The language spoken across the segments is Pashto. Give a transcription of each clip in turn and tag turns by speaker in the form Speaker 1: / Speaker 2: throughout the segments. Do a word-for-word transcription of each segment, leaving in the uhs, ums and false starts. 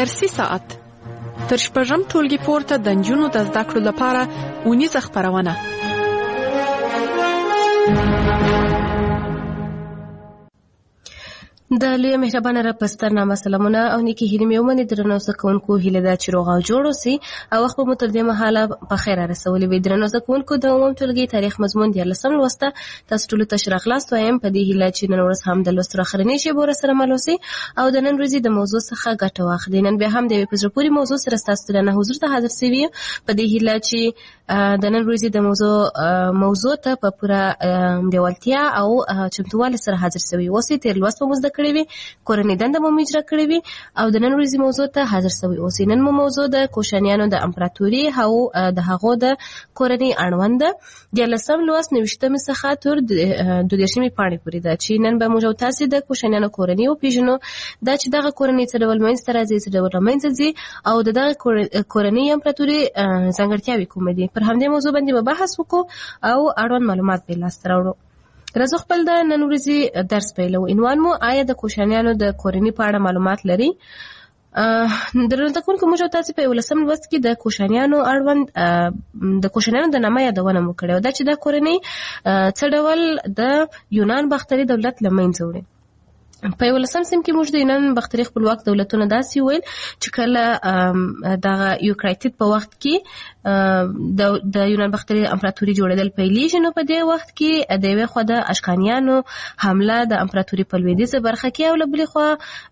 Speaker 1: فارسي ساعت تر شپږم ټولګي پورته د نجونو د زده کړو لپاره اونیزه خپرونه.
Speaker 2: د لوی مهربانه رب پستر نامه سلامونه او نیکی هیلې مې ومنې درنو زده کوونکو هیله ده چې روغ او جوړ اوسئ او وخت به مو تر دې مهاله په خیر رسولې وي. درنو زده کوونکو د عموم ټولګي تاریخ مضمون دیارلسم لوسته تاسو ټولو ته ښه راغلاست وایم په دې هیله چې نن ورځ هم د لوستلو اخرنۍ شیبو راسره مل اوسئ او د نن ورځې د موضوع څخه ګټه واخلئ. نن بیا هم د یوې په زړه پورې موضوع سره ستاسو درنه حضور ته حاضر شوي یم په دې هیله چې د نن ورځې د موضوع موضوع ته په پوره لیوالتیا او چمتووالي سره حاضر شوي اوسئ. تېر لوست مو زده کړی وي، کورنۍ دنده مو اجرا کړې وي او د نن ورځې موضوع ته حاضر شوي اوسئ. نن مو موضوع د کوشانیانو د امپراتوري او د هغو د کورنۍ اړوند ده. دیارلسم لوست نویشتمې څخه تر دوه دېرشمې پاڼې پورې ده چې نن به موږ او تاسې د کوشانیانو کورنۍ وپېژنو، دا چې دغه کورنۍ څه ډول منځته راځي، څه ډول رامنځته ځي او د دغه کورنۍ امپراتوري ځانګړتیاوې کومې دي. پر همدې موضوع باندې به بحث وکړو او اړوند معلومات به لاسته راوړو. راځو خپل د نن ورځې درس پیلو. عنوان مو آیا د کوشانیانو د کورنۍ په اړه معلومات لري؟ درنو زده کوونکو موږ او تاسې په یولسم لوست کې د کوشانیانو اړوند د کوشانیانو د نامه یادونه مو کړې وه، دا چې دا کورنۍ څه ډول د یونان باختري دولت له منځه وړي. په یولسم سیم کې موږ د یونان باختري خپلواک دولتونه داسې ویل چې کله دغه یوکرایټید په وخت کې د یونان باختري امپراتوري جوړېدل پیلېږي، نو په دې وخت کې د یوې خوا د اشکانیانو حمله د امپراتوري په لویدیځه برخه کې او له بلې خوا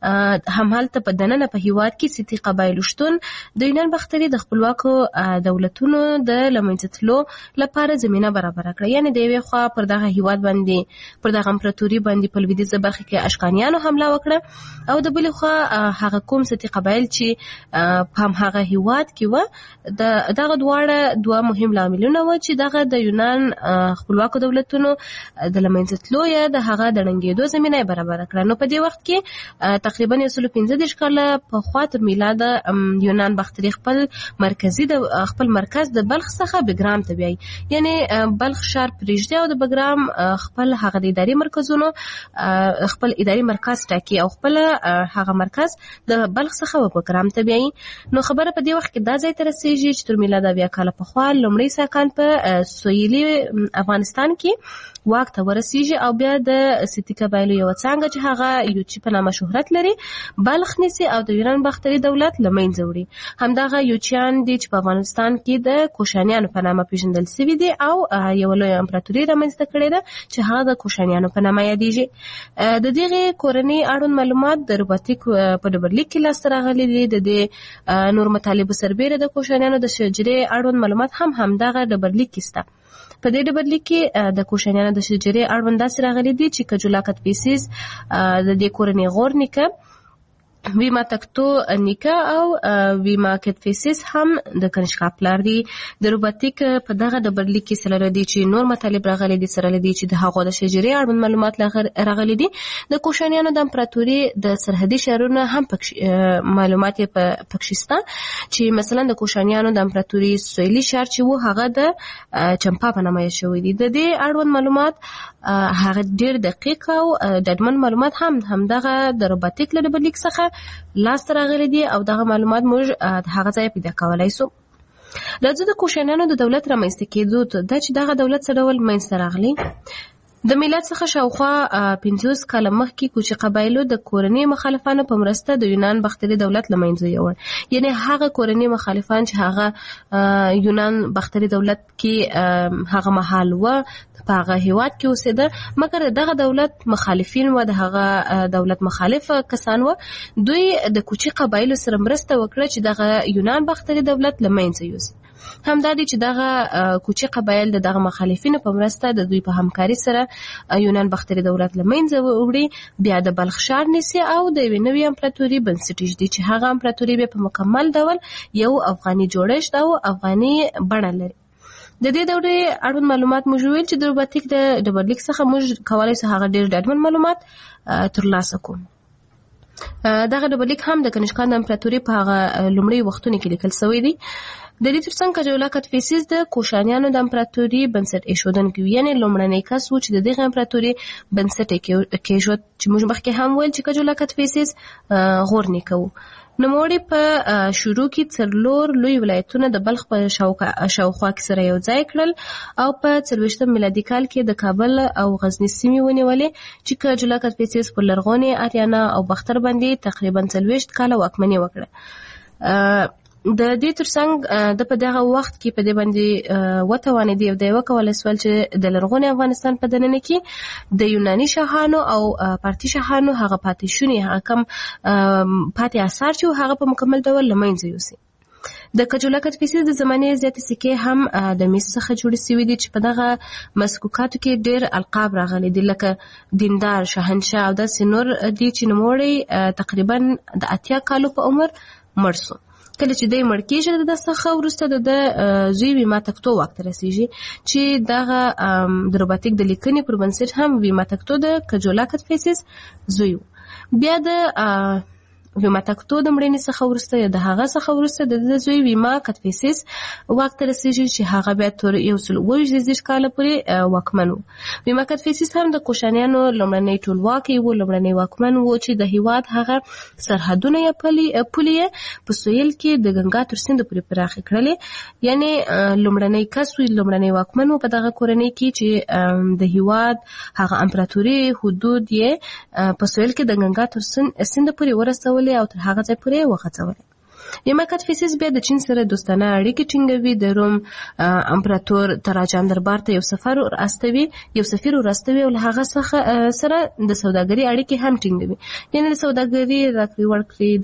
Speaker 2: همالته په دننه په هېواد کې سیتي قبایلو شتون د یونان باختري د خپلواکو دولتونو د له منځه تلو لپاره زمینه برابره کړه. یعنې د یوې خوا پر دغه هېواد باندې پر دغه امپراتوري باندې په لویدیځه برخه کې اشکانیانو حمله وکړه او د بلې خوا هغه کوم سیتي قبایل چې په همهغه هېواد کې وه دغه دواړه دوه مهم لاملونه وه چې دغه د یونان خپلواکو دولتونو د له منځه تلو یا د هغه د ړنګېدو زمینه یې برابره کړه. نو په دې وخت کې تقریبا یو سل پنځه دېرش کاله پخوا تر میلاده یونان باختري خپل مرکزي د خپل مرکز د بلخ څخه بګرام ته بیایي، یعنې بلخ ښار پرېږدي او د بګرام خپل هغه د اداري مرکزونو خپل اداري مرکز ټاکي او خپل هغه مرکز د بلخ څخه بګرام ته بیایي. نو خبره په دې وخت کې دا ځای ته رسېږي چې تر میلاده بیا کاله پخوا لومړی ساکان په سویلي افغانستان کې واک ته ورسېږي او بیا د سیتي قبایلو یوه څانګه چې هغه یوچي په نامه شهرت لري بلخ نیسي او د یونان باختري دولت له منځه وړي. همدغه یوچیان دي چې په افغانستان کې د کوشانیانو په نامه پېژندل سوي دي او یوه لویه امپراتوري رامنځته کړې ده چې هغه د کوشانیانو په نامه یادېږي. د دغې کورنۍ اړوند معلومات د روباتیک په ډبرلیک کې لاسته راغلي دي. د دې نور مطالبو سربیره د کوشانیانو د شجرې اړوند معلومات هم همدغه ډبرلیک کې شته. په دې ډبرلیک کې د کوشانیانو د شجرې اړوند داسې راغلي دي چې کجولا کتفیسیس د دې کورنۍ غور نیکه، ویما تکتو نیکه او ویما کتفیسیس هم د کنشکا پلار دي. د روباتیک په دغه ډبرلیک کې سره دي چې نور مطالب راغلي دي سره دي چې د هغو د شجرې اړوند معلومات راغلي دي. د کوشانیانو د امپراتوري د سرحدي شهرونه هم معلومات یې پکې شته چې مثلا د کوشانیانو د امپراتوري سویلي ښار چې و هغه د چمپا په نامه یې شوی دي. د دې اړوند معلومات هغه ډېر دقیق او ډاډمن معلومات هم همدغه د روباتیک له ډبرلیک څخه لاسته راغلي دي او دغه معلومات موږ هغه ځای پیدا کولی سو. راځو د کوشانیانو د دولت رامنځته کېدو ته، دا چې دغه دولت څه ډول منځته راغلی. د میلاد څخه شاوخوا پنځوس کاله مخکې کوچي قبایلو د کورنۍ مخالفانو په مرسته د یونان باختري دولت له منځه یوړ. یعنې هغه کورنۍ مخالفان چې هغه یونان باختري دولت کې هغه مهال وه په هغه هېواد کې اوسېده، مګر دغه دولت مخالفین و، د هغه دولت مخالف کسان و، دوی د کوچي قبایلو سره مرسته وکړه چې دغه یونان باختري دولت له منځه یوسي. همدا دي چې دغه کوچي قبایل د دغه مخالفینو په مرسته د دوی په همکاري سره یونان باختري دولت له منځه وړي، بیا د بلخ ښار نیسي او د یوې نوې امپراتوري بنسټ ایږدي چې هغه امپراتوري بیا په مکمل ډول یو افغاني جوړښت او افغاني بڼه لري. د دې دورې اړوند معلومات موږ ویل چې د روباتیک د ډبرلیک څخه موږ کولی شو هغه ډېر ډاډمن معلومات ترلاسه کړو. دغه ډبرلیک هم د کنشکا د امپراتوري په هغه لومړي وختونو کې لیکل شوی دی. د دې ترڅنګ کجولا کتفیسیس د کوشانیانو د امپراتوري بنسټ ایښودونکی و، یعنې لومړنی کس و چې د دغه امپراتوري بنسټ یې کېښود چې موږ مخکې هم ویل چې کجولا کتفیسیس غور نیکه و. نوموړي په شروع کې څلور لوی ولایتونه د بلخ په شاوخوا کې سره یو ځای کړل او په څلوېښتم میلادي کال کې د کابل او غزني سیمې ونیولې چې کجلا کدفیسس پر لرغونې آریانا او بختر باندې تقریبا څلوېښت کاله واکمني وکړه. د دې ترڅنګ د په دغه وخت کې په دې باندې وتوانېدی او د وکولای سول چې د لرغوني افغانستان په دننه کې د یوناني شاهانو او پارتي شاهانو هغه پاتې شوني هغه کم پاتې آثار چې هغه په مکمل ډول له منځه یوسي. د کجلا کدفیسس د زمانې زیاتې سکې هم د مس څخه جوړې شوي دي چې په دغه مسکوکاتو کې ډېر القاب راغلي دي لکه دیندار، شاهنشاه او داسې نور دي چې نوموړی تقریبا د اتیا کالو په عمر مړ سو. کله چې دی مړ کېږي د څخه وروسته د زوی ویما تکتو واک ته رسېږي چې دغه د روباتیک د لیکنې پر بنسټ هم ویما تکتو د کجلا کدفیسس زوی و. بیا د ویما تکتو د مړینې څخه وروسته یا د هغه څخه وروسته د زوی ویما کدفیسس واک ته رسېږي چې هغه بیا تر یو سل اووه ویشت کاله پورې واکمن و. ویما کدفیسس هم د کوشانیانو لومړنی ټولواکی و، لومړنی واکمن و چې د هیواد هغه سرحدونه یا پولې یې په سویل کې د ګنګا تر سیند پورې پراخې کړلې. یعنی لومړنی کس و، لومړنی واکمن و په دغه کورنۍ کې چې د هیواد هغه امپراتوري حدود یې په سویل کې د ګنګا تر سیند پورې ورسول او تر هغه ځای پورې وغځولې. ویما کدفیسس بیا د چین سره دوستانه اړیکې ټینګوي، د روم امپراتور تراجان دربار ته یو سفر ورستوي یو سفیر ورستوي او له هغه څخه سره د سوداګري اړیکې هم ټینګوي. یعنې د سوداګري راکړې ورکړې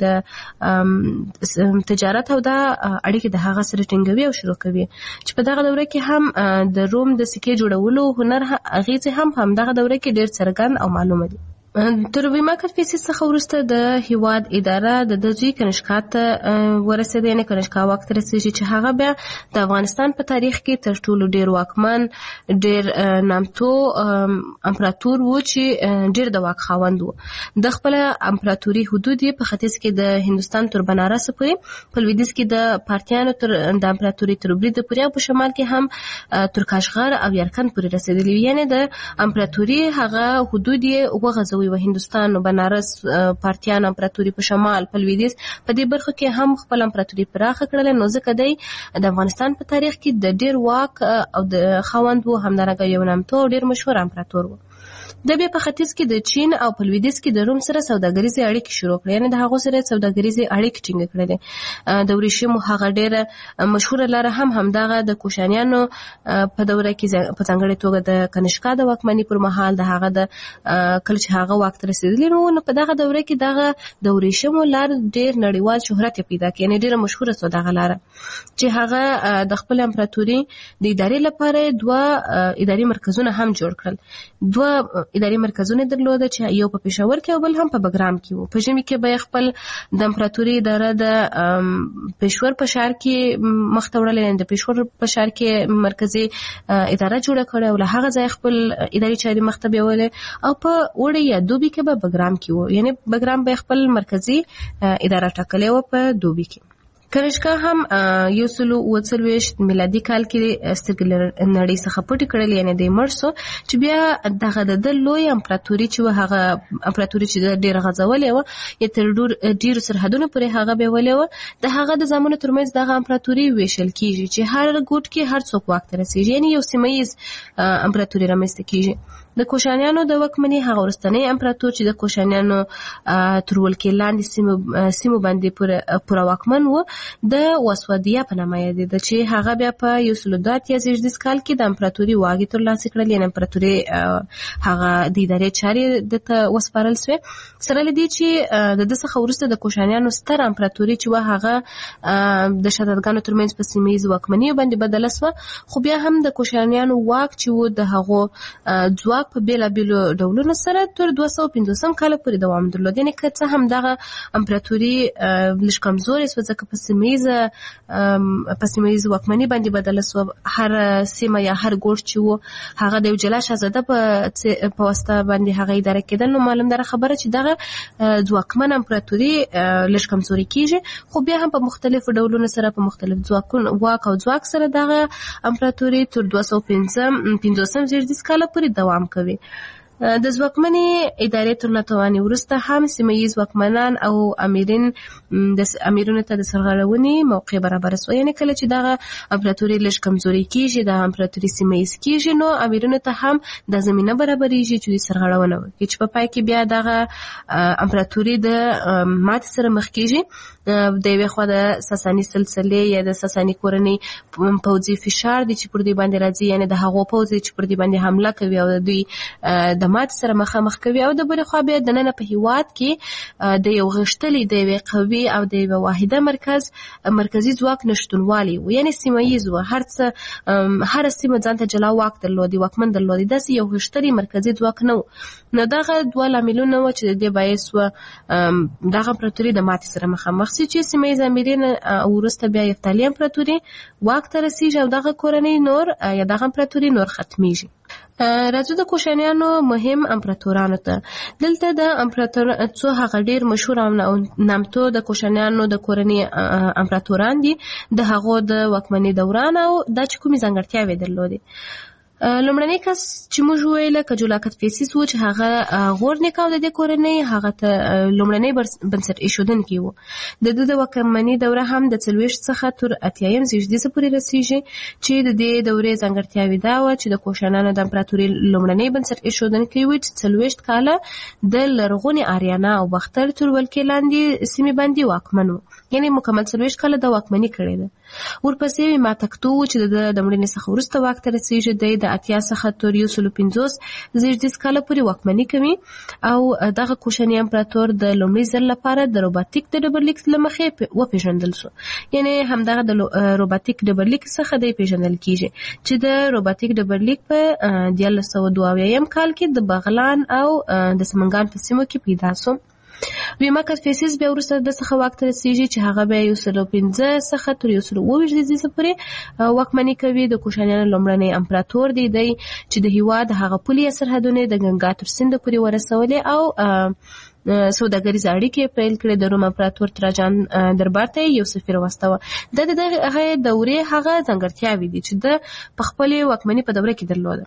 Speaker 2: د تجارت او د اړیکې د هغه سره ټینګوي او شروع کوي چې په دغه دوره کې هم د روم د سکې جوړولو هنر اغیزې هم هم دغه دوره کې ډېر څرګند او معلومه دي. تر ویما کدفیسس څخه وروسته د هیواد اداره د زوی کنشکا ته ورسېده، یعنې کنشکا واک ته رسېږي چې هغه بیا د افغانستان په تاریخ کې تر ټولو ډېر واکمن، ډېر نامتو امپراتور و چې ډېر د واک خاوند و. د خپله امپراتوري حدود یې په ختیځ کې د هندوستان تر بنارس پورې، په لویدیځ کې د پارتیانو تر د امپراتوري تر برید پورې او په شمال کې هم تر کاشغر او یرکن پورې رسېدلي. یعنې د امپراتوري هغه حدود یې وغځوي و هندوستان او بنارس، پارتیان امپراتوري په شمال، په لویدیځ په دې برخو کې هم خپل امپراتوري پراخه کړله. نو ځکه دی د افغانستان په تاریخ کې د ډېر واک او د خاوند و، همدارنګه یو نامتو او ډېر مشهور امپراتور و. د بیا په ختیځ کې د چین او په لویدیځ کې د روم سره سوداګریزې اړیکې شروع کړې، یعنې د هغو سره سوداګریزې اړیکې ټینګې کړلې. د ورېښمو هغه ډېره مشهوره لاره هم همدغه د کوشانیانو په دوره کې په ځانګړې توګه د کنشکا د واکمنۍ پر مهال د هغه د کله چې هغه واک ته رسېدلي نو نو په دغه دوره کې دغه د ورېښمو لار ډېر نړیوال شهرت یې پیدا کړ، یعنې ډېره مشهوره سوه دغه لاره چې هغه د خپل امپراتوري د ادارې لپاره دوه اداري مرکزونه هم جوړ کړل. دوه اداري مرکزونه درلوده چې یو په پېښور کې او بل هم په بګرام کې و. په ژمي کې به خپل د امپراتوري اداره د پېښور په ښار کې مخته وړلې، د پېښور په ښار کې مرکزي اداره جوړه کړې او له هغه ځای خپل اداري چارې مخته بیولې او په اوړي یا دوبي کې به بګرام کې و، یعنې بګرام به خپل مرکزي اداره ټاکلې و په دوبي کې. کنشکا هم یو سل اووه څلوېښت میلادي کال کې سترګې نړۍ څخه پټې کړلې، یعنې دی مړ سو چې بیا دغه د ده لوی امپراتوري چې وه، هغه امپراتوري چې ډېره غځولې وه یا تر ډېرو سرحدونو پورې هغه بیولې وه، د هغه د زامنو ترمنځ دغه امپراتوري ویشل کېږي چې هر ګوټ کې هر څوک واک ته رسېږي، یعنې یو سیمه ییز امپراتوري رامنځته کېږي. د کوشانیانو د واکمنۍ هغه وروستنی امپراتور چې د کوشانیانو تر ولکې لاندې سیمو باندې پوره واکمن و د وسودیه په نامه یادېده چې هغه بیا په یو سل دوه اتیا زېږدیز کال کې د امپراتوري واګې ترلاسه کړل، یعنې امپراتوري هغه د ادارې چارې دته وسپارل سوې. سره له دې چې د ده څخه وروسته د کوشانیانو ستر امپراتوري چې وه هغه د شدادګانو ترمنځ په سیمه ییزو واکمنیو باندې بدله سوه، خو بیا هم د کوشانیانو واک چې و د هغو ځواک په بېلابېلو ډولونو سره تر دوه سوه پنځوسم کاله پورې دوام درلود. یعنې که څه هم دغه امپراتوري لږ کمزورې سوه ځکه په سیمه ییزه په سیمه ییزه واکمنۍ باندې بدله سوه، هر سیمه یا هر ګوټ چې و هغه د یو جلا شهزاده په واسطه باندې هغه اداره کېدل. نو معلومداره خبره چې دغه ځواکمن امپراتوري لږ کمزوري کېږي، خو بیا هم په مختلفو ډولونو سره په مختلف ځواکونو واک او ځواک سره دغه امپراتوري تر دوه سوه پنځوسم زېږدیز کاله پورې دوام کوي. د ځواکمنې ادارې تر ناتوانۍ وروسته هم سیمه ییز واکمنان او امیرین د امیرونو ته د سرغړونې موقع برابره سوه. یعنې کله چې دغه امپراتوري لږ کمزوري کېږي، د امپراتوري سیمه ییز کېږي، نو امیرونو ته هم د زمینه برابرېږي چې دوی سرغړونه وکړي، چې په پای کې بیا دغه امپراتوري د ماتې سره مخ کېږي. د یوې خوا د ساساني سلسلې یا د ساساني کورنۍ پوځي فشار دی چې پر دوی باندې راځي، یعنې د هغو پوځ دی چې پر دوی باندې حمله کوي او د دوی د ماتې سره مخامخ کوي. او د بلې خوا بیا دننه په هېواد کې د یو غښتلي، د یوې قوي او د یوه واحده مرکز مرکزي ځواک نشتونوالی و، یعنې سیمه ییز و. هر څه هره سیمه ځان ته جلا واک درلودي، واکمن درلودي، داسې یو غښتلی مرکزي ځواک نه و. نو دغه دوه لاملونه وه چې د دې باعث وه دغه امپراتوري د ماتې سره مخامخ سي، چې سیمه ییز امیرین وروسته بیا یفتالي امپراتوري واک ته رسېږي او دغه کورنۍ نور یا دغه امپراتوري نور ختمیږي. راځو د کوشانیانو مهم امپراتورانو ته. دلته د امپراتور څو هغه ډیر مشهور او نامتو د کوشانیانو د کورنۍ امپراتوران دي، د هغو د واکمنۍ دوران او دا چې کومې ځانګړتیاوې درلودې. لومړنی کس چې موږ وویله کجولا کدفیسس و، چې هغه غور نیکه او د دې کورنۍ هغه ته لومړنی بنسټ ایښودونکی و. د ده د واکمنۍ دوره هم د څلوېښت څخه تر اتیایم زېږدیزه پورې رسېږي، چې د دې دورې ځانګړتیاوې دا وه چې د کوشانیانو د امپراتورۍ لومړنی بنسټ ایښودونکی و، چې څلوېښت کاله د لرغونې آریانا او باختر تر ولکې لاندې سیمې باندې واکمن و، یعنې مکمل څلوېښت کاله د واکمني کړې ده. ورپسې ماتکتو و چې د مړینې څخه وروسته واک ته رسېږي، دی د اتیا څخه تر یو سلو پنځوس زېږدیز کاله پورې واکمني کوي. او دغه کوشاني امپراتور د لومړي ځل لپاره د روباتیک د ډبرلیک له مخې وپېژندل شو، یعنې همدغه د روباتیک ډبرلیک څخه دی پېژندل کېږي، چې د روباتیک ډبرلیک په دیارلس سوه دوه اویایم کال کې د بغلان او د سمنګان په سیمو کې پیدا شو. ویما کدفیسس بیا وروسته د څخه واک ته رسېږي، چې هغه بیا یو سلو پنځه څخه تر یو سلو اووه ویشت زېږدیزه پورې واکمني کوي. د کوشانیانو لومړنی امپراتور دی دی چې د هېواد هغه پولې یا سرحدونه د ګنګا تر سیند پورې ورسولې او سوداګریزې اړیکې پیل کړې. د روم امپراتور تراجان دربار ته یو سفیر واستاوه. دا د هغه دورې هغه ځانګړتیاوې دي چې د په خپلې واکمني په دوره کې درلوده.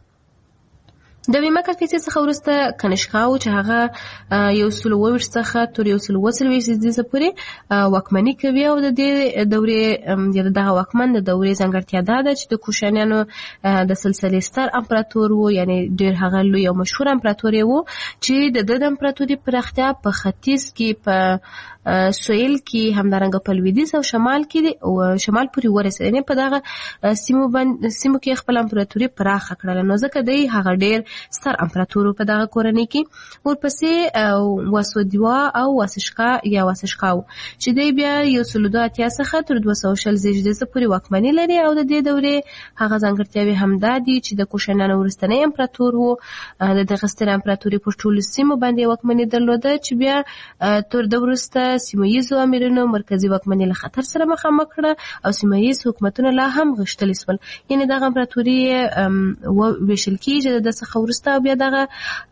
Speaker 2: د ویما کدفیسس څخه وروسته کنشکا و، چې هغه یو سلو اووه ویشت څخه تر یو سلو اووه څلوېښت زېږدیزه پورې واکمني کوي. او د دې دورې یا دغه واکمن د دورې ځانګړتیا دا ده چې د کوشانیانو د سلسلې ستر امپراتور و، یعنې ډېر هغه لوی او مشهور امپراتور و، چې د ده د امپراتوري پراختیا په ختیځ کې، په سویل کې، همدارنګه په لویدیځ او شمال کې او شمال پورې ورسېد، یعنې په دغه سیمو باندې سیمو کې خپل امپراتوري پراخه کړله. نو ځکه دی هغه ډېر ستر امپراتور په دغه کورنۍ کې. ورپسې واسودیوا او واسشکا یا واسشکا و، چې دی بیا یو سلو دوه اتیا څخه تر دوه سوه شل زېږدیزه پورې واکمني لري. او د دې دورې هغه ځانګړتیاوې همدا دي چې د کوشانیانو وروستنی امپراتور و، د دغه سترې امپراتوري په ټولو سیمو باندې واکمني درلوده، چې بیا تر ده وروسته سیمه ییزو امیرانو مرکزي واکمني له خطر سره مخامخ کړه او سیمه ییز حکومتونه لا هم غښتلي شول. یعنې دغه امپراتوري وویشل کېږي د ده څخه وروسته، او بیا دغه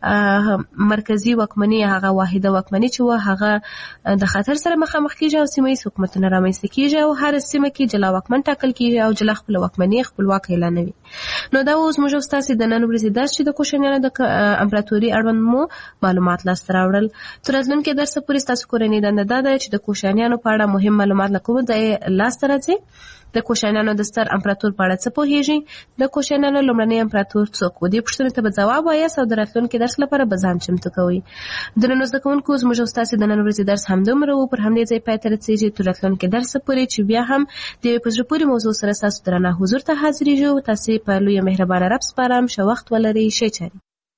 Speaker 2: مرکزي واکمني هغه واحده واکمني چې وه هغه د خطر سره مخامخ کېږي او سیمه ییز حکومتونه رامنځته کېږي او هره سیمه کې جلا واکمن ټاکل کېږي او جلا خپله واکمني خپلواک اعلانوي. نو دا اوس موږ ستاسې د نن ورځې درس چې د کوشانیانو د امپراتوري اړوند مو معلومات لاسته راوړل. تر راتلونکي درسه پورې ستاسو کورنۍ دنده دا ده چې د کوشانیانو په اړه مهم معلومات له کومه ځایه لاسته راځي. د کوشانیانو د ستر امپراتور په اړه څه پوهیږئ؟ د کوشانیانو لومړنی امپراتور څوک و؟ دې پوښتنې ته به ځواب وایاست او د راتلونکي درس لپاره به ځان چمتو کوئ. درنو زده کوونکو، زموږ او ستاسې د نن ورځې درس همدومره و. پر همدې ځای پای ته رسېږي. تر راتلونکي درسه پورې چې بیا هم د یوې په زړه پورې موضوع سره ستاسو درانه حضور ته حاضرېږو. تاسې په لویه مهربانه رب سپارم. ښه وخت ولرئ. ښې چارې.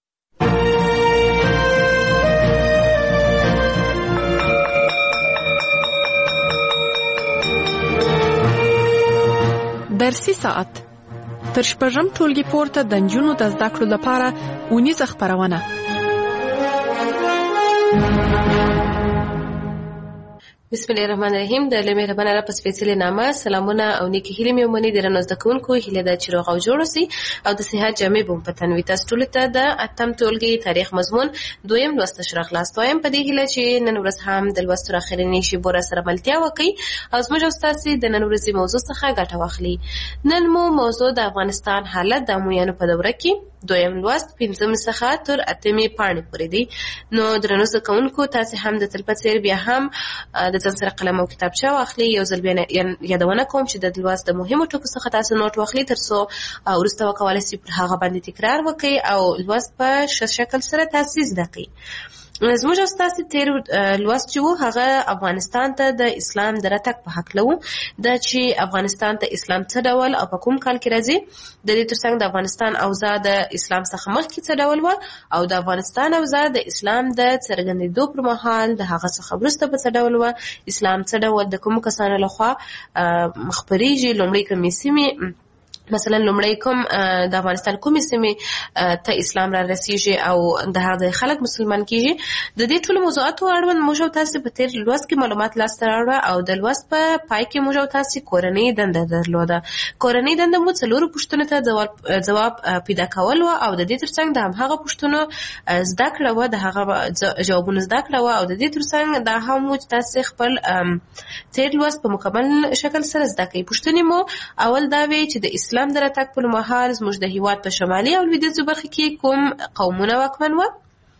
Speaker 1: درسي ساعت تر شپږم ټولګي پورته د نجونو د زده کړو لپاره اونیزه خپرونه.
Speaker 2: بسم الله الرحمن الرحیم. د الله مهربانه رب په سپېڅلې نامه سلامونه او نیکې هیلې مې ومنئ. درنو زده کوونکو، هیله ده چې روغ او جوړ اوسئ او د صحت جامې به مو په تن وي. تاسو ټولو ته د اتم ټولګي تاریخ مضمون دویم لوست ښه راغلاست وایم په دې هیله چې نن ورځ هم د لوستو اخرنۍ شیبو راسره ملتیا وکړئ او زموږ او ستاسې د نن ورځې موضوع څخه ګټه واخلئ. نن مو موضوع د افغانستان حالت د امویانو په دوره کې دویم لوست پنځم څخه تر اتمې پاڼې پورې دی. نو درنو زده کوونکو تاسې هم د تل په څېر بیا هم د ځان سره قلم او کتابچه واخلئ. یو ځل بیا یادونه کوم چې د لوست د مهمو ټکو څخه تاسو نوټ واخلئ تر څو وروسته وکولی شئ پر هغه باندې تکرار وکړئ او لوست په ښه شکل سره تاسې زده کړئ. زموږ او ستاسې تېر لوست چې و هغه افغانستان ته د اسلام د راتګ په هکله و. دا چې افغانستان ته اسلام څه ډول او په کوم کال کې راځي، د دې ترڅنګ د افغانستان اوضاع د اسلام څخه مخکې څه ډول وه او د افغانستان اوضاع د اسلام د څرګندېدو پر مهال د هغه څخه وروسته په څه ډول وه، اسلام څه ډول د کومو کسانو لخوا خپرېږي، لومړی کومې سیمې مثلا لومړی کوم د افغانستان کومې سیمې ته اسلام را رسیږي او د هغه خلک مسلمان کیږي. د دې ټولو موضوعاتو اړوند موږ او تاسې په تېر لوست کې معلومات لاسته راوړه او د لوست په پای کې موږ او تاسې کورنۍ دنده درلوده. کورنۍ دنده مو څلورو پوښتنو ته ځواب پیدا کول وه او د دې ترڅنګ د همهغه پوښتنو زده کړه وه، د هغه جوابونه زده کړه وه او د دې ترڅنګ دا هم و چې تاسې خپل تېر لوست په مکمل شکل سره زده کړئ. پوښتنې مو اول دا وې چې د اسلام د راتګ پر مهال زموږ د هېواد په شمالي او لویدیځو برخو کې کوم قومونه واکمن وه.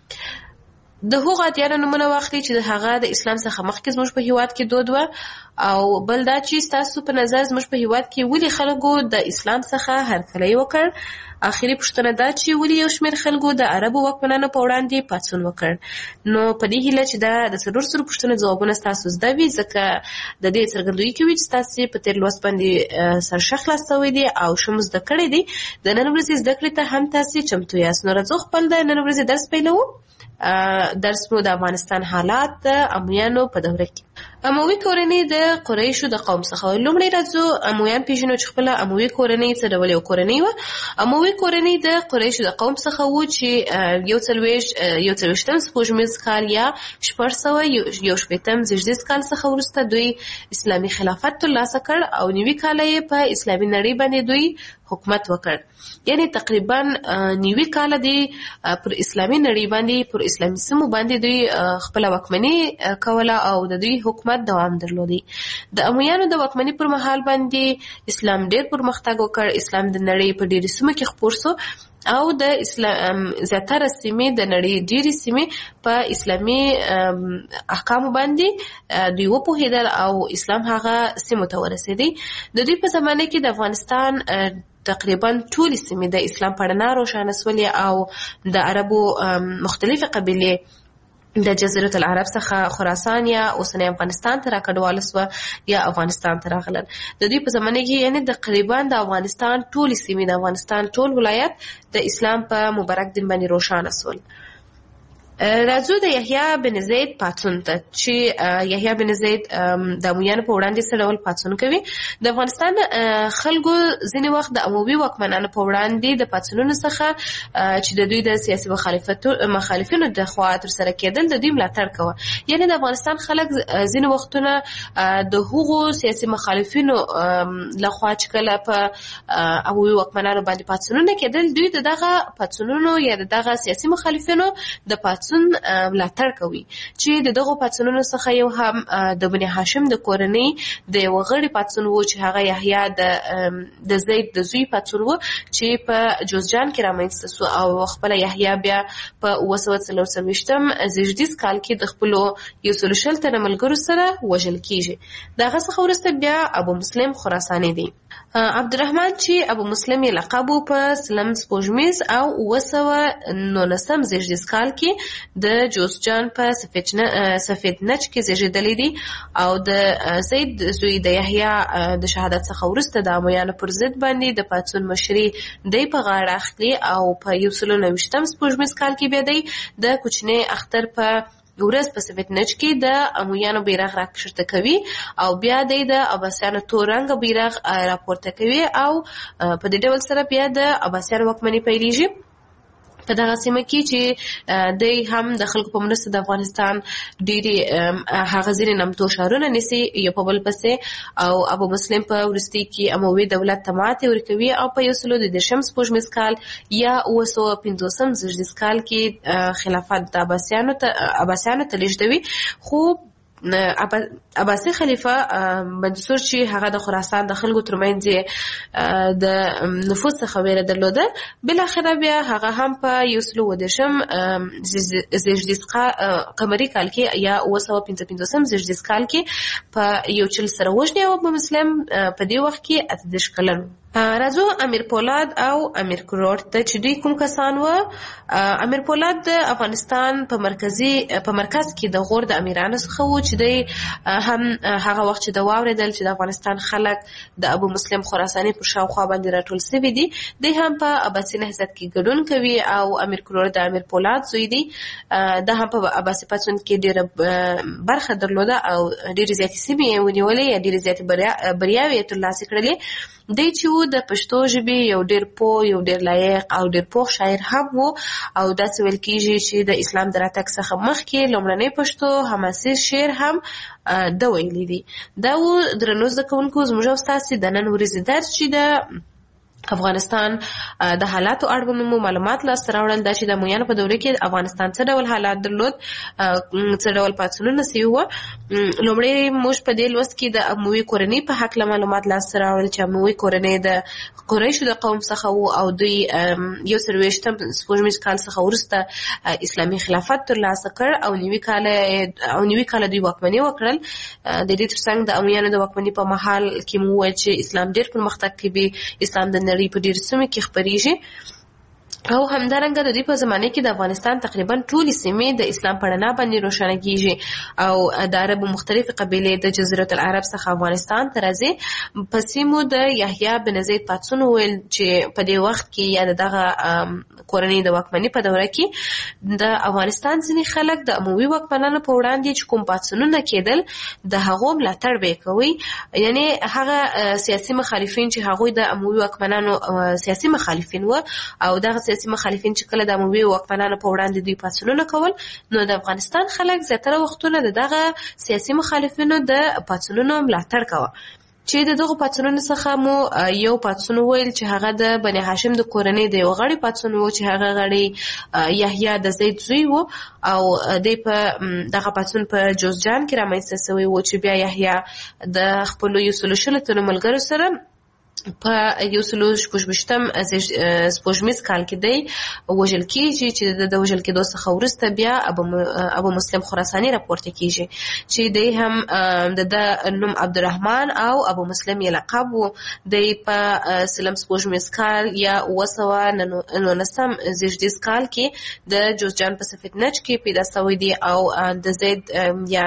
Speaker 2: د هغو اتیانو نومونه واخلئ چې د هغه د اسلام څخه مخکې زموږ په هېواد کې دود وه، او بل دا چې ستاسو په نظر زموږ په هېواد کې ولې خلکو د اسلام څخه هرکلی وکړ. آخري پوښتنه دا چې ولې یو شمېر خلکو د عربو واکمنانو په وړاندې پاڅون وکړ. نو په دې هیله چې دا د څلور سرو پوښتنو ځوابونه ستاسو زده وي، ځکه د دې څرګندوي کوي چې ستاسې په تېر لوست باندې سرشه خلاص شوی دی او ښه مو زده کړی دی. د نن ورځې زده کړې ته هم تاسې چمتو یاست. نو راځو خپل د نن ورځې درس پیلوو. درس مو د افغانستان حالات د امویانو په دوره کې. اموي کورنۍ د قریشو د قوم څخه. لومړی راځو امویان پیژنو چې خپله اموي کورنۍ څه ډول یو کورنۍ وه. اموي کورنۍ د قریشو د قوم څخه و چې یو څلوېښت یو څلوېښتم سپوږمیز کال یا شپږ سوه یو شپېتم زېږدیز کال څخه وروسته دوی اسلامي خلافت ترلاسه کړ او نوي کاله یې په اسلامي نړۍ باندې دوی حکومت وکړ. یعنی تقریبا نوي کاله دی پر اسلامي نړۍ باندې پر اسلامي سیمو باندې دوی خپله واکمني کوله او د دوی حکومت دوام درلودی. د امویانو د واکمني پر مهال باندې اسلام ډېر پرمختګ وکړ. اسلام د نړۍ په ډېرو سیمو کې خپور سو او د اسلام زیاتره سیمې د نړۍ ډېرې سیمې په اسلامي احکامو باندې دوی وپوهېدل او اسلام هغه سیمو ته ورسېدی. د دوی په زمانه کې د افغانستان تقریبا ټولې سیمې د اسلام په رڼا روښانه سولې او د عربو مختلفې قبیلې د جزیرة العرب څخه خراسان یا اوسنی افغانستان ته راکډواله سوه یا افغانستان ته راغلل. د دوی په زمانه کې یعنې تقریبا د افغانستان ټولې سیمې د افغانستان ټول ولایت د اسلام په مبارک دین باندې روښانه سول. راځو د یحیی بن زید پاڅون ته چې یحیی بن زید د امویانو په وړاندې څه ډول پاڅون کوي. د افغانستان خلکو ځینې وخت د اموي واکمنانو په وړاندې د پاڅونونو څخه چې د دوی د سیاسي مخالفینو د خوا ترسره کېدل د دوی ملاتړ کوه. یعنې د افغانستان خلک ځینې وختونه د هغو سیاسي مخالفینو لخوا چې کله په اموي واکمنانو باندې پاڅونونه کېدل دوی د دغه پاڅونونو یا د دغه سیاسي مخالفینو د پاڅون ملاتړ کوي. چې د دغو پاڅونونو څخه یو هم د بني هاشم د کورنۍ د یوه غړي پاڅون و چې هغه یحیی د زید د زوی پاڅون و چې په جوزجان کې رامنځته سو او خپله یحیی بیا په اوه سوه څلور څلوېښتم زېږدیز کال کې د خپلو یو سلو شل تنه ملګرو سره وژل کېږي. د هغه څخه وروسته بیا ابو مسلم خراساني دی. عبدالرحمن چې ابو مسلم یې لقب و په سلم سپوږمیز او اوه سوه نولسم زېږدیز کال کې د جوزجان په سفید نج کې زېږېدلی دی او د زید زوی د یحیی د شهادت څخه وروسته د امویانو پر ضد باندې د پاڅون مشري دی په غاړه اخلي او په یو سلو نوېشتم سپوږمیز کال کې بیا دی د کوچنی اختر په ورځ په سفید نج کې د امویانو بیرغ راکښته کوي او بیا دی د عباسیانو تور رنګه بیرغ راپورته کوي او په دې ډول سره بیا د عباسیانو واکمني پیلېږي په دغه سیمه کې چې دی هم د خلکو په مرسته د افغانستان ډېرې هغه ځینې نامتو ښارونه نیسي یو په بل پسې او ابو مسلم په وروستي کې اموي دولت ته ماتې ورکوي او په یو سلو د دېرشم سپوږمیز کال یا اوه سوه پنځوسم زېږدیز کال کې خلافت د عباسیانو ته عباسیانو ته لېږدوي. خو
Speaker 3: عباسي خلیفہ منصور چې هغه د خراسان د خلکو ترمنځ د نفوذ څخه ویره درلوده بالاخره بیا هغه هم په یو سل او دېرشم زیږدیز قمري کال کې یا اوه سوه پنځه پنځوسم زیږدیز کال کې په یو چل سره وژني او ابو مسلم په دې وخت کې اته دېرش کلن. راځو امیر پولاد او امیر کروړ ته چې دوی کوم کسان و. امیر پولاد د افغانستان په مرکزي په مرکز کې د غور د امیرانو څخه و چې دوی هم هغه وخت چې د واورېدل چې د افغانستان خلک د ابو مسلم خراساني پر شاوخوا باندې راټول سوي دي دوی هم په عباسي نهضت کې ګډون کوي او امیر کروړ د امیر پولاد زوی دی دا هم په عباسي پاڅون کې ډېره برخه درلوده او ډېرې زیاتې سیمې یې ونیولې یا ډېرې زیاتې بریاوې یې ترلاسه کړلې. دی چې و د پښتو ژبې یو ډېر پوه یو ډېر لایق او ډېر پوه شاعر هم و او داسې ویل کېږي چې د اسلام د راتګ څخه مخکې لومړنی پښتو حماسي شعر هم ده ویلی دي. دا و درنو زده کوونکو زموږ او ستاسې د نن ورځې درس چې د افغانستان د حالاتو اړوند مو معلومات لاسته راوړل دا چې د امویانو په دوره کې افغانستان څه ډول حالات درلود څه ډول پاڅونونه سوي وو. لومړی موږ په دې لوست کې د اموي کورنۍ په هکله معلومات لاسته راوړل چې اموي کورنۍ د قریشو د قوم څخه وو او دوی یو څلوېښتم سپوږمیز کال څخه وروسته اسلامي خلافت ترلاسه کړ او نوي کاله او نوي کاله دوی واکمني وکړل. د دې ترڅنګ د امویانو د واکمني په مهال کې مو وویل چې اسلام ډېر پرمختګ کوي اسلام د نړۍ په ډېرو سیمو کې خپرېږي او همدارنګه د دې په زمانه کې د افغانستان تقریبا ټولې سیمې د اسلام په رڼا باندې روښانه کیږي او د عربو مختلفې قبیلې د جزیرة العرب څخه افغانستان ته راځي. په سیمو د یحیی بن زید پاڅون ویل چې په دې وخت کې یا دغه کورنۍ د واکمنۍ په دوره کې د افغانستان ځینې خلک د اموي واکمنانو په وړاندې چې کوم پاڅونونه کېدل د هغو ملاتړ به یې کوي یعنی هغه سیاسي مخالفین چې هغوی د اموي واکمنانو سیاسي مخالفین و او دغه سیاسي مخالفین چې کله د اموي واکمنانو په وړاندې دوی پاڅونونه کول نو د افغانستان خلک زیاتره وختونه د دغه سیاسي مخالفینو د پاڅونونو ملاتړ کوه. چې د دغه پاڅونونو څخه مو یو پاڅون ویل چې هغه د بني هاشم د کورنۍ د یو غړي پاڅون و چې هغه غړي یحیی د زید زوی و او دی په دغه پاڅون په جوزجان کې رامنځته سوی و چې بیا یحیی د خپلو یو سلو شلو تنو ملګرو سره په یو سلو شپږویشتم سپوږمیز کال کې دی وژل کېږي چې د وژل کېدو څخه وروسته بیا ابو مسلم خراساني راپورته کېږي چې دی هم د ده نوم عبدالرحمن او ابو مسلم یې لقب و. دی په سلم سپوږمیز کال یا اوه سوه نولسم زیږدیز کال کې د جوزجان په سفید نج کې پیدا شوی دی او د زید یا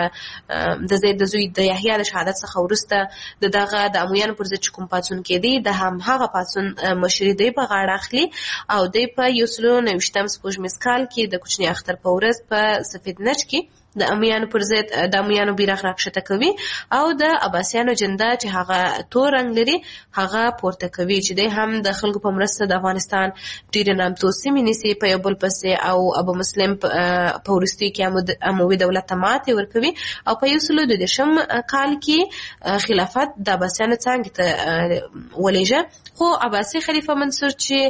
Speaker 3: د زید د زوی د یحیی د شهادت څخه وروسته د دغه د امویانو پر ضد چې کوم پاڅون کېدی د هم هغه پاڅون مشري دی په غاړه اخلي او دی په یو سلو نوېشتم سپوږمیز کال کې د کوچني اختر په ورځ په سفید نج کې د امیانو پر ضد د امیانو بیرغ راکښته کوي او د عباسیانو جنده چې هغه تور رنګ لري هغه پورته کوي چې دی هم د خلکو په مرسته د افغانستان ډېرې نامتو سیمې نیسي په یو بل پسې او ابو مسلم په وروستي کې اموي دولت ته ماتې ورکوي او په یو سلو دوه دېرشم کال کې خلافت د عباسیانو څانګې ته ولېږه. خو عباسي خلیفه منصور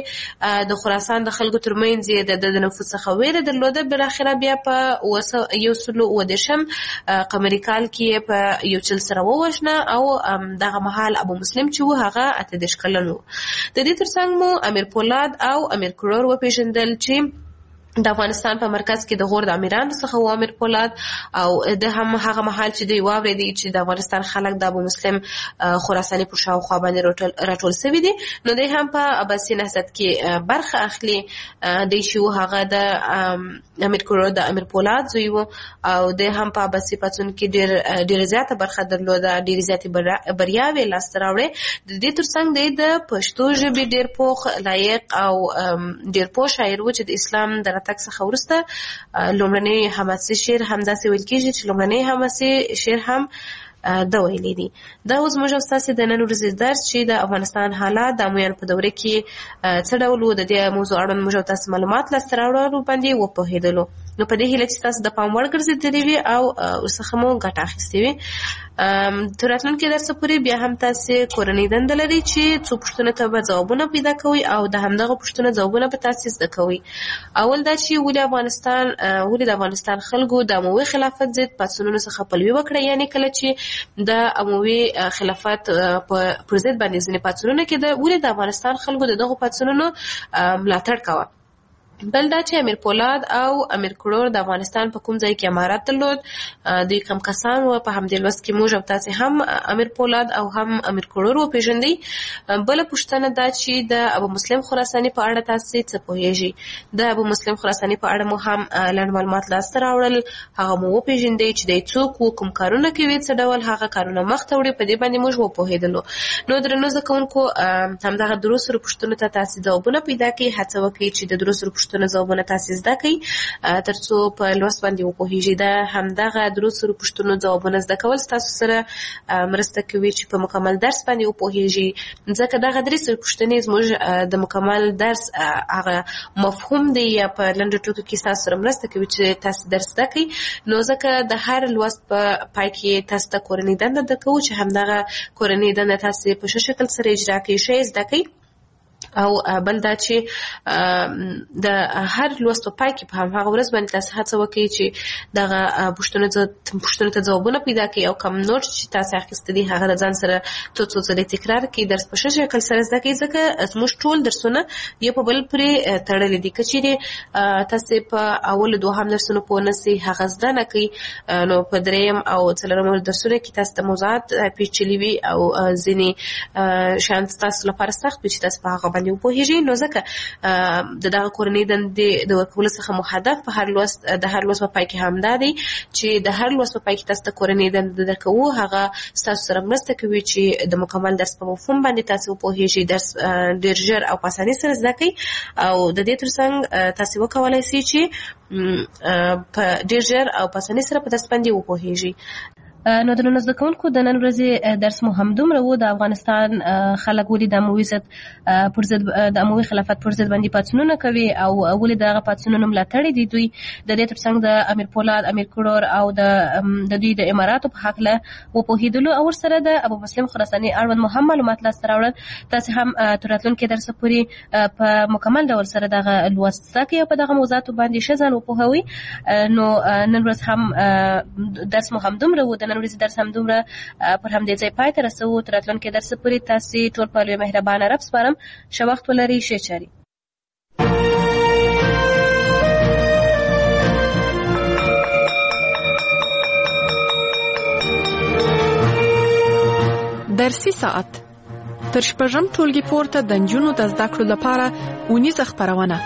Speaker 3: چې د خراسان د خلکو ترمنځ یې د نفوذ څخه ویره درلوده بالاخره بیا په یو سلو او دېرشم قمري کال کې په یو چل سره ووژنه او دغه مهال ابو مسلم چې و هغه اته دېرش کلن و. د دې ترڅنګ مو امیر پولاد او امیر کروړ وپېژندل چې د افغانستان په مرکز کې د غور د امیرانو څخه و امیر پولاد او د هم هغه مهال چې دوی واورېدي چې د افغانستان خلک د ابو مسلم خراساني پر شاوخوا باندې راټول سوي دي نو دوی هم په عباسي نهضت کې برخه اخلي. دوی چې و هغه د امیر کروړ د امیر پولاد زوی و او دوی هم په عباسي پاڅون کې ډېر ډېره زیاته برخه درلوده ډېرې زیاتې بریاوې لاسته راوړې. د دې ترڅنګ دی د پښتو ژبې ډېر پوه لایق او ډېر پوه شاعر و چې د اسلام د تک څخه وروسته لومړنی حماسي شعر همداسې ویل کېږي چې لومړنی حماسي شعر هم د ویلي دي. دا اوس موږ ستاسې د نن ورځې درس چې د افغانستان حالات د امویانو په دوره کې څه ډول و د دې موضوع اړوند موږ تاسو معلومات لاسته راوړلو باندې وپوهېدلو. نو په دې هیله چې تاسو د پام وړ ګرځېدلي وي او ورڅخه مو ګټه اخیستې وي. تر راتلونکي درس پورې بیا هم تاسو کورنۍ دنده لري چې څو پوښتنو ته به ځوابونه پیدا کوئ او د همدغه پوښتنو ځوابونه به تاسو زده کوئ. اول دا چې ولې افغانستان ولې د افغانستان خلکو د اموي خلافت ضد پاڅونونو څخه پلوي وکړه، یعنی کله چې د اموي خلافت په پر ضد باندې ځینې پاڅونونه کېده ولې د افغانستان خلکو د دغه پاڅونونو ملاتړ کاوه. بل دا چې امیر پولاد او امیر کروړ د افغانستان په کوم ځای کې امارت درلود، دوی کم کسان و په همدې لوست کې موږ او تاسو هم امیر پولاد او هم امیر کروړ وپېژندئ. بله پوښتنه دا چې د ابو مسلم خراساني په اړه تاسو څه پوهیږئ؟ د ابو مسلم خراساني په اړه مو هم لنډ معلومات لاسته راوړل، هغه مو وپېژندئ چې دی څوک و، کوم کارونه کوي، څه ډول هغه کارونه مخته وړي، په دې باندې موږ وپوهېدلو. نو درنو زده کوونکو همدغه درو سرو پوښتنو ته تاسو ځوابونه پیدا کړئ، هڅه وکړئ چې د درو سرو پوښتنو ځوابونه تاسو زده کړئ ترڅو په لوست باندې وپوهیږئ. دا همدغه درو سرو پوښتنو ځوابونه زده کول تاسو سره مرسته کوي چې په مکمل درس باندې وپوهیږئ، ځکه دغه درې سرو پوښتنې زموږ د مکمل درس هغه مفهوم دی یا په لنډو ټکو کې تاسو سره مرسته کوي چې تاسو درس زده کړئ. نو ځکه د هر لوست په پای کې تاسو ته کورنۍ دنده زده کوو چې همدغه کورنۍ دنده تاسو په ښه شکل سره اجرا کړئ، ښه زده کړئ. او بل دا چې د هر لوست په پای کې په هماغه ورځ باندې تاسو هڅه وکړئ چې دغه پوښتنو ته پوښتنو ته ځوابونه پیدا کړئ او کوم نوټ چې تاسو اخیستی دي هغه د ځان سره څو څو ځلې تکرار کړئ، درس په ښه شکل سره زده کړئ، ځکه زموږ ټول درسونه یو په بل پورې تړلي دي. که چیرې تاسو په اول دوهم درسونو پوه نه سئ، هغه زده نه کړئ، نو په دریم او څلورم درسونو کې تاسو ته موضوعات پیچلي وي او ځینې شیان تاسو لپاره سخت وي چې تاسو په هغه باندې وپوهیږئ. نو ځکه د دغه کورنۍ دندې د ورکولو څخه مو هدف په هر لوست د هر لوست په پای کې همدا دی چې د هر لوست په پای کې تاسو ته کورنۍ دنده درکوو، هغه ستاسو سره مرسته کوي چې د مکمل درس په مفهوم باندې تاسو وپوهیږئ، درس ډېر ژر او په اسانۍ سره زده کړئ او د دې ترڅنګ تاسو وکولای شئ چې په ډېر ژر او په اسانۍ سره په درس باندې وپوهیږئ.
Speaker 2: نو د نن زده کوونکو د نن ورځې درس مو هم دومره و. د افغانستان خلک ولې د اموي ضد پر ضد د اموي خلافت پر ضد باندې پاڅونونه کوي او ولې دغه پاڅونونه ملاتړي دي دوی، د دې ترڅنګ د امیر پولاد، امیر کروړ او د د دوی د اماراتو په حق له وپوهېدلو او ورسره د ابو مسلم خراساني اړوند مو هم معلومات لاسته راوړل. تاسو هم تر راتلونکي درس پورې په مکمل ډول سره دغه لوست زده کړئ او په دغه موضوعاتو باندې ښه ځان وپوهوئ. نو نن ورځ هم درس مو هم دومره و، د نن ورځې درس هم دومره پر همدې ځای پای ته رسوو. تر راتلونکي درس پورې تاسو ټول په لوی مهربانه رب سپارم. ښه وخت ولرئ، ښې چارې.
Speaker 1: درسي ساعت تر شپږم ټولګي پورته د نجونو د زده کړو لپاره اونیزه خپرونه.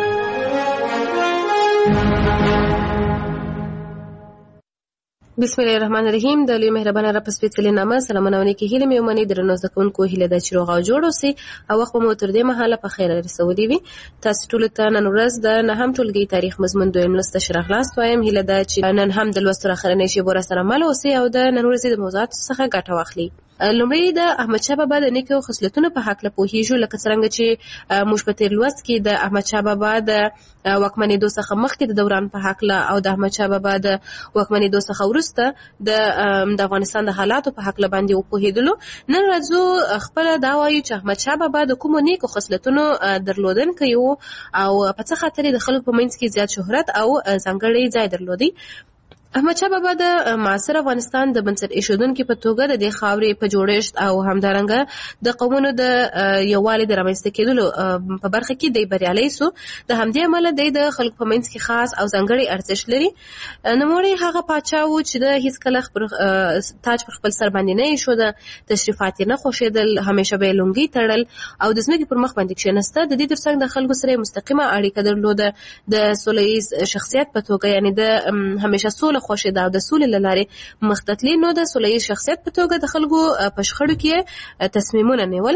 Speaker 2: بسم الله الرحمن الرحیم. د لوی مهربانه رب سپېڅلې نامه سلامونه او نیکې هیلې مې ومنئ. درنو زده کوونکو هیله ده چې روغ او جوړ اوسئ او وخت مو تر دې مهاله په خیر رسولی وي. تاسو ټولو ته نن ورځ د نهم ټولګي تاریخ مضمون دویم لوست ښه راغلاست وایم. هیله ده چې نن هم د لوست اخرنۍ شیبو راسره مل اوسئ او د نن ورځې د موضوعاتو څخه ګټه واخلئ. لومړی د احمدشاه بابا د نیکو خصلتونو په حق له پوهیږو، لکه څنګه چې موږ په تیر لوست کې د احمدشاه بابا د واکمنېدو څخه مخکې د دوران په حق له او د احمدشاه بابا د واکمنېدو څخه وروسته د د افغانستان د حالاتو په حق له باندې وپوهېدلو. نن راځو خپله دا وایو چې احمدشاه بابا د کومو نیکو خصلتونو درلودونکی و او په څه خاطر د خلکو په منځ کې زیات شهرت او ځانګړی ځای درلودی. احمدشاه بابا د معاصر افغانستان د بنسټ ایښودونکي په توګه د دې خاورې په جوړښت او همدارنګه د قومونو د یووالي د رامنځته کېدلو په برخه کې دی بریالی سو. د همدې امله دی د خلکو په منځ کې خاص او ځانګړی ارزښت لري. نوموړی هغه پاچا و چې د هیڅکله تاج پر خپل سر باندې نه ایښوده، تشریفات یې نه خوښېدل، همیشه به یې لونګۍ تړل او د ځمکې پر مخ باندې کښېناسته. د دې ترڅنګ د خلکو سره مستقیمه اړیکه درلوده. د سوله ییز شخصیت په توګه، یعنی د همیشه سوله خوښه ده او د سولې له لارې مخ ته تلي. نو د سوله ییز شخصیت په توګه د خلکو په شخړو کې تصمیمونه نیول.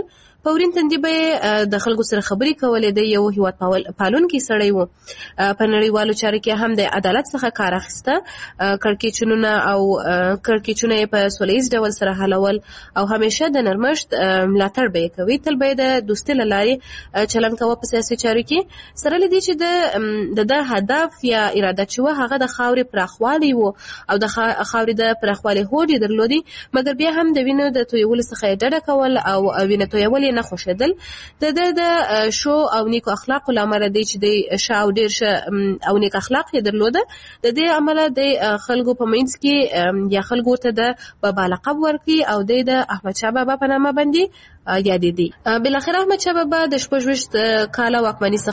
Speaker 2: په ورین تندي به د خلکو سره خبرې کولې. د یو هیواد پالونکي سړی و. په نړیوالو چارو کې هم د عدالت څخه کار اخیسته. کړکېچونه او کړکېچونه په سولیز ډول سره حلول او همیشه د نرمښت ملاتړ به یې کوي. تل به یې د دوستۍ له لارې چلند کوه په سیاسي چارو کې. سره له دې چې د د هدف یا اراده چې وه هغه د خاورې پراخوالی و او د خاورې د پراخوالي هوډ یې درلودی، مګر بیا هم د وینو د تویولو څخه یې ډډه کول او وینه تویول یې نه خوښېدل. د ده د شو او نیکو اخلاقو له امله دی چې د ښه او ډېر ښه او نیک اخلاق یې درلوده. د دې امله د خلکو په منځ کې یا خلکو ورته د بابا لقب ورکړي او دی د احمدشاه بابا په نامه باندې یادېدی. بالاخره احمدشاه بابا د شپږ ویشت کاله واکمنۍ څخه